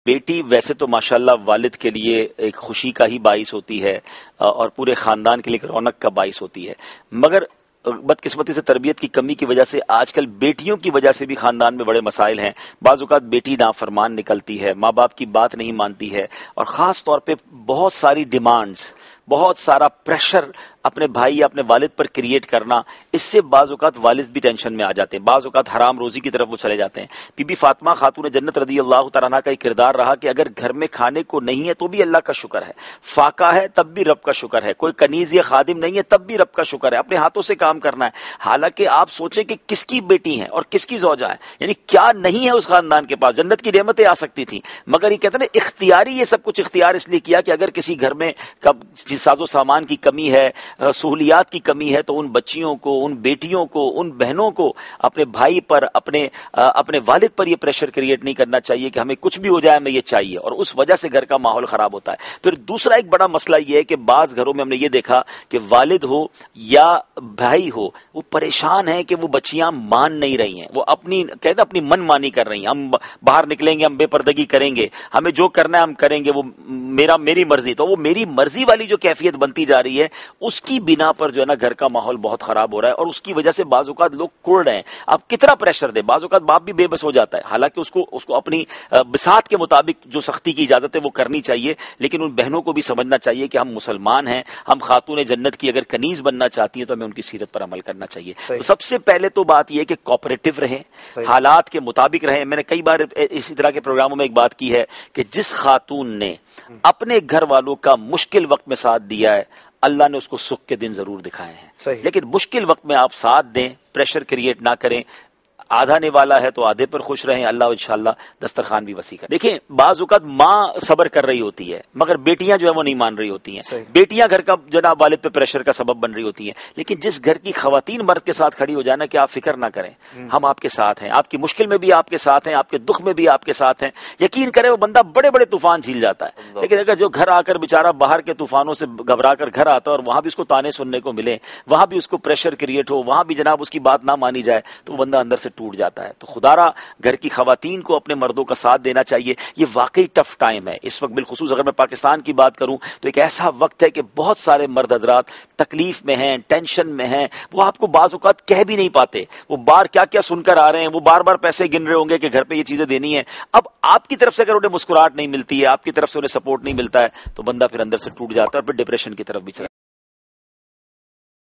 بیٹی ویسے تو ماشاءاللہ والد کے لیے ایک خوشی کا ہی باعث ہوتی ہے اور پورے خاندان کے لیے ایک رونق کا باعث ہوتی ہے، مگر بدقسمتی سے تربیت کی کمی کی وجہ سے آج کل بیٹیوں کی وجہ سے بھی خاندان میں بڑے مسائل ہیں۔ بعض اوقات بیٹی نافرمان نکلتی ہے، ماں باپ کی بات نہیں مانتی ہے، اور خاص طور پہ بہت ساری ڈیمانڈز، بہت سارا پریشر اپنے بھائی یا اپنے والد پر کریٹ کرنا، اس سے بعض اوقات والد بھی ٹینشن میں آ جاتے ہیں، بعض اوقات حرام روزی کی طرف وہ چلے جاتے ہیں۔ بی بی فاطمہ خاتون جنت رضی اللہ تعالیٰ عنہا کا ایک کردار رہا کہ اگر گھر میں کھانے کو نہیں ہے تو بھی اللہ کا شکر ہے، فاقہ ہے تب بھی رب کا شکر ہے، کوئی کنیز یا خادم نہیں ہے تب بھی رب کا شکر ہے، اپنے ہاتھوں سے کام کرنا ہے۔ حالانکہ آپ سوچیں کہ کس کی بیٹی ہیں اور کس کی زوجہ ہیں، یعنی کیا نہیں ہے اس خاندان کے پاس، جنت کی نعمتیں آ سکتی تھیں، مگر یہ کہتے ہیں نا اختیاری، یہ سب کچھ اختیار اس لیے کیا کہ اگر کسی گھر میں ساز و سامان کی کمی ہے، سہولیات کی کمی ہے، تو ان بچیوں کو، ان بیٹیوں کو، ان بہنوں کو اپنے بھائی پر، اپنے والد پر یہ پریشر کریٹ نہیں کرنا چاہیے کہ ہمیں کچھ بھی ہو جائے ہمیں یہ چاہیے، اور اس وجہ سے گھر کا ماحول خراب ہوتا ہے۔ پھر دوسرا ایک بڑا مسئلہ یہ ہے کہ بعض گھروں میں ہم نے یہ دیکھا کہ والد ہو یا بھائی ہو، وہ پریشان ہیں کہ وہ بچیاں مان نہیں رہی ہیں، وہ اپنی من مانی کر رہی ہیں، ہم باہر نکلیں گے، ہم بے پردگی کریں گے، ہمیں جو کرنا ہے ہم کریں گے، وہ میری مرضی، تو وہ میری مرضی والی جو کیفیت بنتی جا رہی ہے، اس کی بنا پر جو ہے نا گھر کا ماحول بہت خراب ہو رہا ہے، اور اس کی وجہ سے بعض اوقات لوگ کڑ رہے ہیں۔ اب کتنا پریشر دے، بعض اوقات باپ بھی بے بس ہو جاتا ہے، حالانکہ اس کو اپنی بساط کے مطابق جو سختی کی اجازت ہے وہ کرنی چاہیے، لیکن ان بہنوں کو بھی سمجھنا چاہیے کہ ہم مسلمان ہیں، ہم خاتون جنت کی اگر کنیز بننا چاہتی ہیں تو ہمیں ان کی سیرت پر عمل کرنا چاہیے۔ تو سب سے پہلے تو بات یہ ہے کہ کوآپریٹو رہیں، حالات کے مطابق رہیں۔ میں نے کئی بار اسی طرح کے پروگراموں میں ایک بات کی ہے کہ جس خاتون نے اپنے گھر والوں کا مشکل وقت میں ساتھ دیا ہے، اللہ نے اس کو سکھ کے دن ضرور دکھائے ہیں، لیکن مشکل وقت میں آپ ساتھ دیں، پریشر کریٹ نہ کریں، آدھا نوالا ہے تو آدھے پر خوش رہیں، اللہ انشاءاللہ دسترخوان بھی وسیع کرے۔ دیکھیں بعض اوقات ماں صبر کر رہی ہوتی ہے مگر بیٹیاں جو ہے وہ نہیں مان رہی ہوتی ہیں، بیٹیاں گھر کا جناب والد پہ پریشر کا سبب بن رہی ہوتی ہیں، لیکن جس گھر کی خواتین مرد کے ساتھ کھڑی ہو جانا کہ آپ فکر نہ کریں، ہم آپ کے ساتھ ہیں، آپ کی مشکل میں بھی آپ کے ساتھ ہیں، آپ کے دکھ میں بھی آپ کے ساتھ ہیں، یقین کرے وہ بندہ بڑے بڑے طوفان جھیل جاتا ہے، لیکن اگر جو گھر آ کر بیچارہ باہر کے طوفانوں سے گھبرا کر گھر آتا ہے اور وہاں بھی اس کو تانے سننے کو ملے، وہاں بھی اس کو پریشر کریٹ ہو، وہاں بھی جناب اس کی بات نہ مانی جائے، تو وہ بندہ اندر سے ٹوٹ جاتا ہے۔ تو خدارا گھر کی خواتین کو اپنے مردوں کا ساتھ دینا چاہیے۔ یہ واقعی ٹف ٹائم ہے اس وقت، بالخصوص اگر میں پاکستان کی بات کروں تو ایک ایسا وقت ہے کہ بہت سارے مرد حضرات تکلیف میں ہیں، ٹینشن میں ہیں، وہ آپ کو بعض اوقات کہہ بھی نہیں پاتے، وہ بار کیا کیا سن کر آ رہے ہیں، وہ بار بار پیسے گن رہے ہوں گے کہ گھر پہ یہ چیزیں دینی ہیں۔ اب آپ کی طرف سے اگر انہیں مسکراہٹ نہیں ملتی ہے، آپ کی طرف سے انہیں سپورٹ نہیں ملتا ہے، تو بندہ پھر اندر سے ٹوٹ جاتا ہے اور پھر ڈپریشن کی طرف بھی چلا